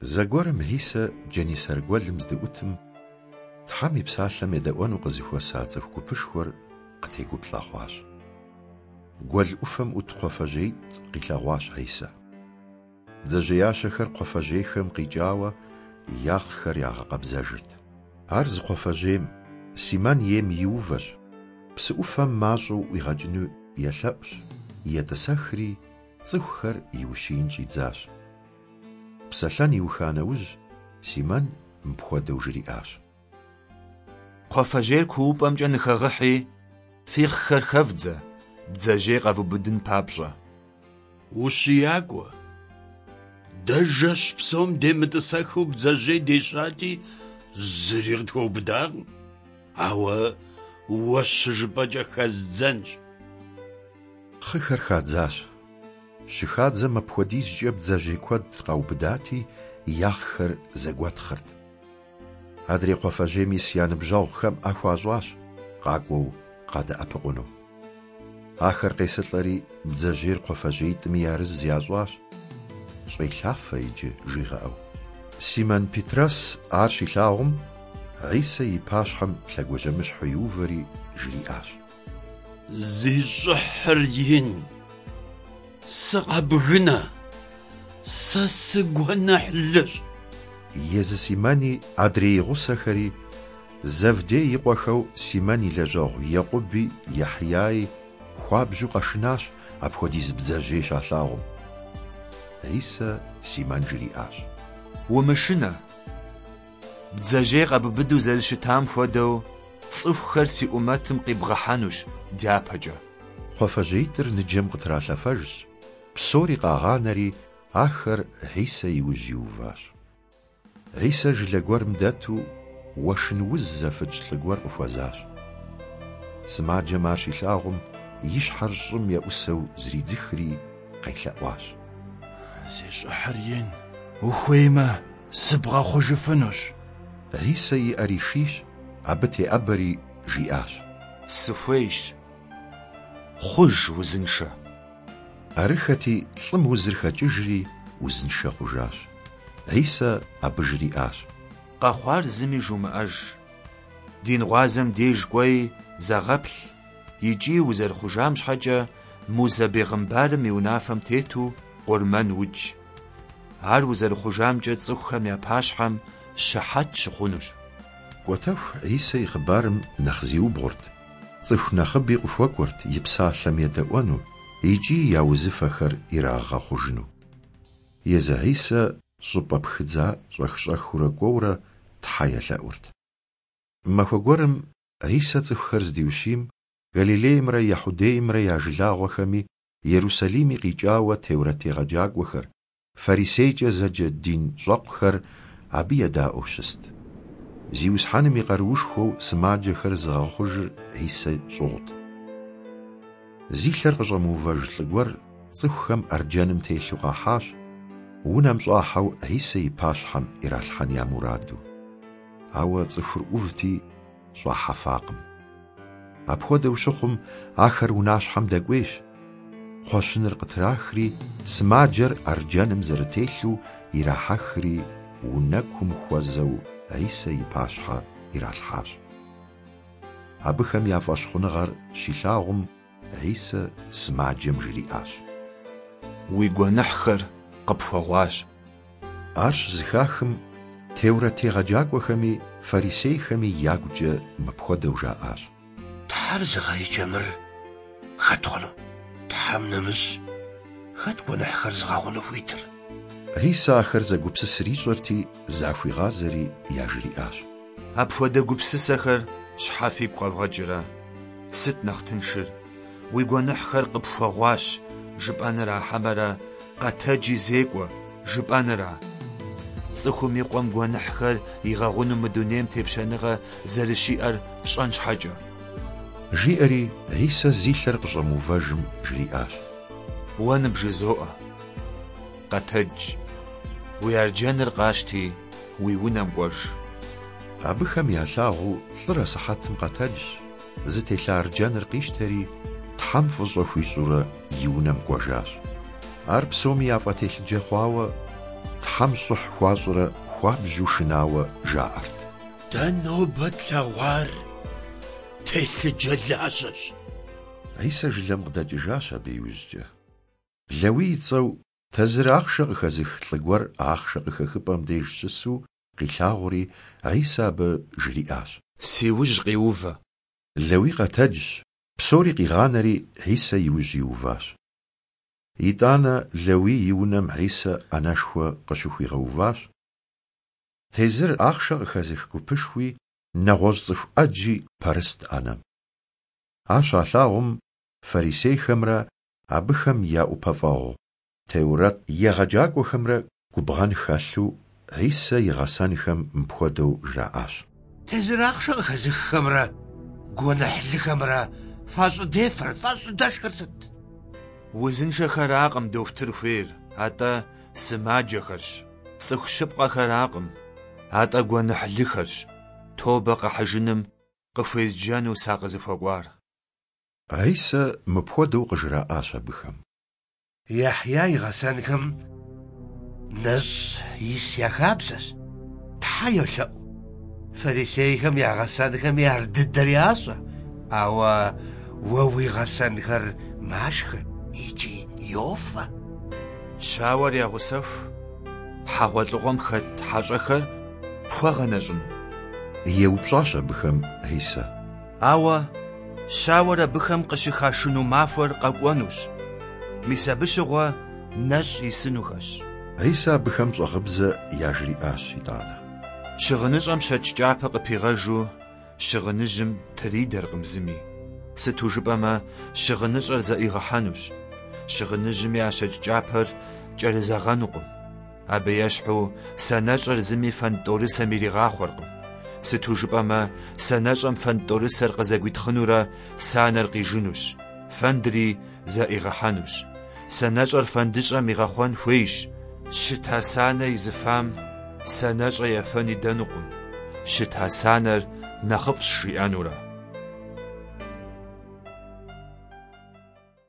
Зэгуэрым Исэ Джэнисэр гуэлым здыӀутым, Тхьэм и псалъэм едэӀуэну къызыхуэса цӀыху гупышхуэр къытегуплӀэ хъуащ. Гуэл Ӏуфэм Ӏут кхъуафэжьейт къилъэгъуащ Исэ. Бдзэжьеящэхэр кхъуафэжьейхэм къикӀауэ ягъхэр ягъэкъэбзэжырт. Ар зы кхъуафэжьейм Симэн ейм и увэщ, псы Ӏуфэм мащӀэу ӀуигъэкӀыну елъэӀущ, етӀысэхри цӀыхухэр и ущийн щӀидзащ. Псэлъэн иуха нэужь Симэн мыпхуэдэу жриӀащ: «Кхъуафэжьейр куупӀэмкӀэ ныхэгъыхьи, фигъхэр хэвдзэ, бдзэжьей къэвубыдын папщӀэ». УщиякӀуэ. Дэ жэщ псом демытӀысэхыу бдзэжьей дещӀати, зыри къытхуэубыдакъым. Ауэ уэ щыжыпӀэкӀэ хэз дзэнщ. Хъыхэр хадзащ. Щыхадзэм апхуэдизкӀэ бдзэжьей куэд къаубыдати, ягъхэр зэгуэтхъырт. Адрей кхъуафэжьейм ис я ныбжьэгъухэм Ӏэ хуащӀащ, къакӀуэу къадэӀэпыкъуну. Ахэр къесылӀэри бдзэжьейр кхъуафэжьеитӀми ярыз ящӀащ. «ЩӀеилъафэ иджы», жигъэӀэу. Симон Петрос ар щилъагъум, Исэ и пащхьэм лъэгуажьэмыщхьу иувэри жриӀащ: «Зи щӀыхьыр ин, сыкъэбгынэ, сэ сыгуэныхьлыщ». Езы Симэни адрей гъусэхэри Зэвдей и къуэхэу Симэн и лэжьэгъу Екъуби Ехьяи хуабжьу къэшынащ апхуэдиз бдзэжьей щалъагъум. Исэ Симэн жриӀащ: «Умышынэ, бдзэжьей къэбубыду зэрыщытам хуэдэу, цӀыхухэр си Ӏумэтым къибгъэхьэнущ дяпэкӀэ». КхъуафэжьеитӀыр ныджэм къытралъэфэжщ. Псори къагъанэри ахэр Исэ иужь иуващ. Исэ жылэ гуэрым дэту уэшын уз зэфыкӀ лӀы гуэр къыхуэзащ. Сымаджэм ар щилъагъум, и щхьэр щӀым еӀусэу зридзыхри къелъэӀуащ: «Зи щӀыхьыр ин, ухуеймэ, сыбгъэхъужыфынущ». Исэ иӀэри шийщ, абы теӀэбэри жиӀащ: «Сыхуейщ, хъуж узыншэ». Арыхэти лӀым узыр хэкӀыжри узыншэ хъужащ. Исэ абы жриӀащ: «Къэхъуар зыми жумыӀэж. Ди ныгъуазэм деж кӀуэи зэгъэплъ, икӀи узэрыхъужам щхьэкӀэ Мусэ бегъымбарым и унафэм тету къурмэн удж. Ар узэрыхъужамкӀэ цӀыхухэм я пащхьэм щыхьэт щыхъунущ». Кӏуэтэху Исэ и хъыбарым нэхъ зиубгъурт. Цӏыху нэхъыби къыхуэкӀуэрт и псалъэм едэӀуэну икӀи я узыфэхэр ирагъэхъужыну. Езы Исэ щӀыпӀэ пхыдза щӀэх-щӀэхыурэ кӀуэурэ Тхьэ елъэӀурт. Махуэ гуэрым Исэ цӀыхухэр здиущийм, Галилеймрэ Ехъудеймрэ я жылагъуэхэми Иерусалими къикӀауэ Теурэт егъэджакӀуэхэр, фарисейкӀэ зэджэ дин щӀэкъухэр абы едаӀуэу щыст. Зиусхьэным и къаруушхуэу сымаджэхэр зыгъэхъужыр Исэ щӀогъут. Зи лъэр къыщӀэмыувэж лӀы гуэр цӀыхухэм Арджэным телъу къахьащ, унэм щӀахьэу Исэ и пащхьэм иралъхьэн я мураду. Ауэ цӀыхур Ӏувти щӀахьэфакъым. Апхуэдэу щыхъум, ахэр унащхьэм дэкӀуейщ. Кхъуэщыныр къытрахри, сымаджэр Арджэным зэрытелъу ирахьэхри, унэкум хуэзэу Исэ и пащхьэ иралъхьащ. Абыхэм я фӀэщхъуныгъэр щилъагъум, Исэ сымаджэм жриӀащ: «Уи гуэныхьхэр къыпхуэгъуащ». Ар щызыхахым, Теурэт егъэджакӀуэхэми фарисейхэми ягукӀэ мыпхуэдэу жаӀащ: Тхьэр зыгъэикӀэмыр хэт хъуну? Тхьэм нэмыщӀ хэт гуэныхьхэр зыгъэгъуэну хуитыр? Исэ ахэр зэгупсысыр ищӀэрти, захуигъазэри яжриӀащ: Апхуэдэ гупсысэхэр щхьэ фигу къэвгъэкӀрэ? Сыт нэхъ тыншыр? Уи гуэныхьхэр къыпхуэгъуащ жыпӀэныра хьэмэрэ къэтэджи зекӀуэ жыпӀэныра? Цӏыхум и къуэм гуэныхьхэр игъэгъуну мы дунейм тепщэныгъэ зэрыщиӀэр пщӀэн щхьэкӀэ. Жиӏэри Исэ зи лъэр къыщӏэмыувэжым жриӏащ: Уэ ныбжезоӏэ, къэтэдж, уи арджэныр къащти, уи унэм кӏуэж. Абыхэм ялъагъуу лӏыр асыхьэтым къэтэджщ, зытелъа арджэныр къищтэри Тхьэм фӏыщӏэ хуищӏурэ и унэм кӏуэжащ. Ар псоми яфӏэтелъыджэ хъуауэ Тхьэм щӏыхь хуащӏрэ хуабжьу шынауэ жаӏэрт. Дэ нобэ тлъэгъуар телъыджэ лажьэщ. Исэ жылэм къыдэкӏыжащ абы иужькӏэ. Лэуий и цӏэу тэзыр ахъшэ къыхэзых лӏы гуэр ахъшэ къыхэхыпӏэм деж щысу къилъагъури, Исэ абы жриӏащ: Си ужь къиувэ. Лэуий къэтэджщ, псори къигъанэри Исэ и ужь иуващ. ИтӀанэ Лэуий и унэм Исэ ӏэнэшхуэ къыщыхуигъэуващ. Тезыр ахъшэ къыхэзых гупышхуи нэгъуэщӏ цӏыху ӏэджи пэрыст ӏэнэм. А щалъагъум фарисейхэмрэ абыхэм я ӏупэфӏэгъу Теурэт егъэджакӏуэхэмрэ губгъэн хэлъу Исэ и гъэсэнхэм мыпхуэдэу жраӏащ: Тезыр ахъшэ къыхэзыххэмрэ гуэныхьлыхэмрэ фащӏы дефэр, фащӏы дэшхэр сыт? Узыншэхэракъым дохутыр хуейр, атӏэ сымаджэхэрщ. Цӏыху щыпкъэхэракъым, атӏэ гуэныхьлыхэрщ. Тобэ къэхьыжыным къыхуезджэну сакъызыхуэкӏуар. Исэ мыпхуэдэу къыжраӏащ абыхэм. Яхья и гъэсэнхэм нэщӏ ис яхабзэщ. Тхьэ йолъэӏу. Фарисейхэм я гъэсэнхэми ар дыдэр ящӏэ. Ауэ уэ уи гъэсэнхэр машхэ икӏи йофэ. Щауэр ягъусэху, хьэгъуэлӏыгъуэм хэт хьэщӏэхэр пхуэгъэнэщӏыну? Еупщӏащ абыхэм Исэ. Ауэ щауэр абыхэм къыщыхашыну махуэр къэкӏуэнущ. Мис абы щыгъуэ нэщӏ исынухэщ. Исэ абыхэм щӏэгъыбзэ яжриӏащ итӏанэ. Щыгъыныщӏэм шэч кӏапэ къыпигъэжу щыгъыныжьым тридэркъым зыми. Сыту жыпӏэмэ, щыгъыныщӏэр зэӏигъэхьэнущ. Щыгъыныжьми а щэч кӏапэр кӏэрызэгъэнукъым. Абы ещхьу сэнэщӏэр зыми фэнтӏорысэм иригъахъуэркъым. Сыту жыпӏэмэ, сэнэщӏэм фэнтӏорысэр къызэгуитхъынурэ санэр къижынущ. Фэндри зэӏигъэхьэнущ. Сэнэщӏэр фэндыщӏэм игъэхъуэн хуейщ. Щыта санэ изыфам сэнэщӏэ ефэн идэнукъым. Щыта санэр нэхъыфӏщ жиӏэнурэ.